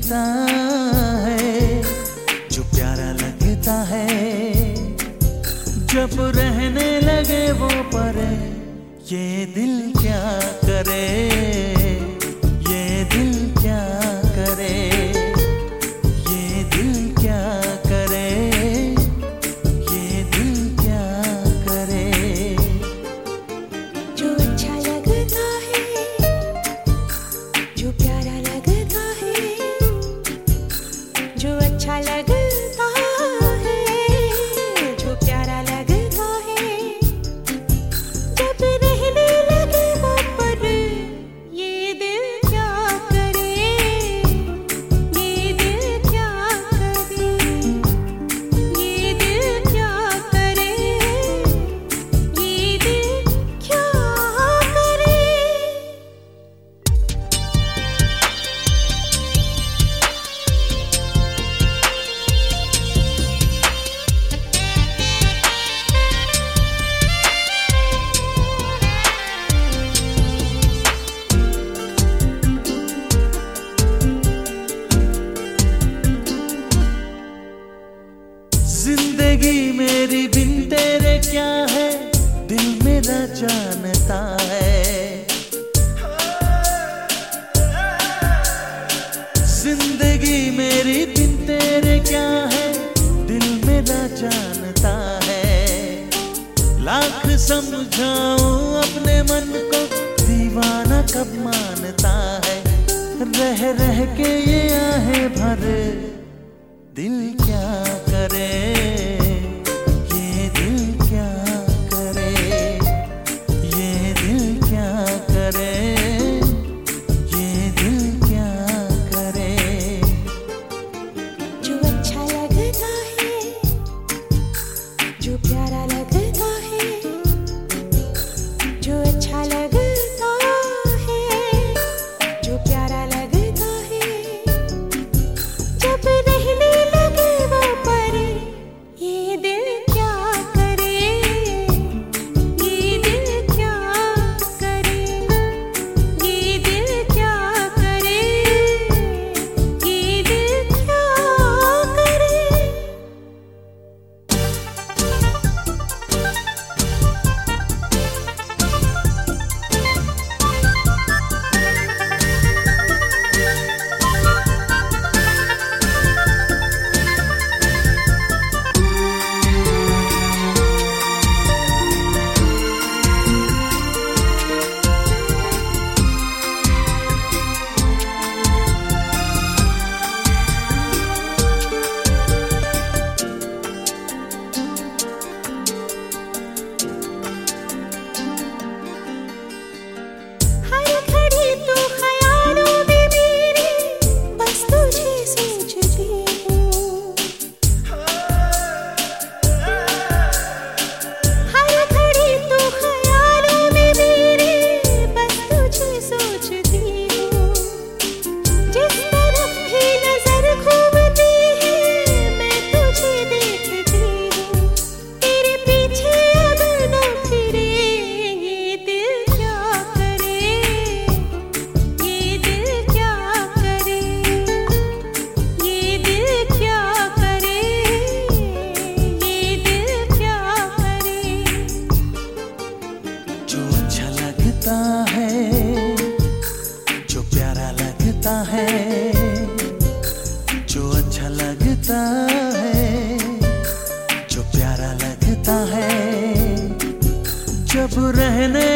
लगता है, जो प्यारा लगता है, जब रहने लगे वो परे, ये दिल क्या करे, ये दिल क्या करे, ये दिल क्या करे, ये दिल क्या करे। जो अच्छा लगता है, जो प्यारा लगता है, जो अच्छा लगता है, जो प्यारा लगता है, जब रहने लगे वो पर, ये दिल क्या करे, ये दिल क्या करे, ये दिल क्या करे, ये दिल क्या करे। जिंदगी मेरी बिन तेरे क्या है, दिल मेरा जानता है। जिंदगी मेरी बिन तेरे क्या है, दिल मेरा जानता है। लाख समझाऊं अपने मन को, दीवाना कब मानता है। रह रह के ये आहें भरे, दिल क्या करे, ये दिल क्या करे, ये दिल क्या करे, ये दिल क्या करे। जो अच्छा लगता है, जो प्यारा लगता है, जो अच्छा लगता है, जो प्यारा लगता है, जब रहने लगे वो पर, ये दिल क्या करे, ये दिल क्या करे, ये दिल क्या करे, ये दिल क्या करे। हर घड़ी तू ख्यालों में मेरे, बस तुझे सोचती हूँ। हर घड़ी तू ख्यालों में मेरे, बस तुझे सोचती हूँ। जिस तरफ भी नजर घूमती है, मैं तुझे देखती हूँ। तेरे पीछे अगर न फिरे, ये दिल क्या करे, ये दिल क्या करे, ये दिल क्या करे, ये दिल क्या करे। जो अच्छा लगता है, जो प्यारा लगता है, जो अच्छा लगता है, जो प्यारा लगता है, जब रहने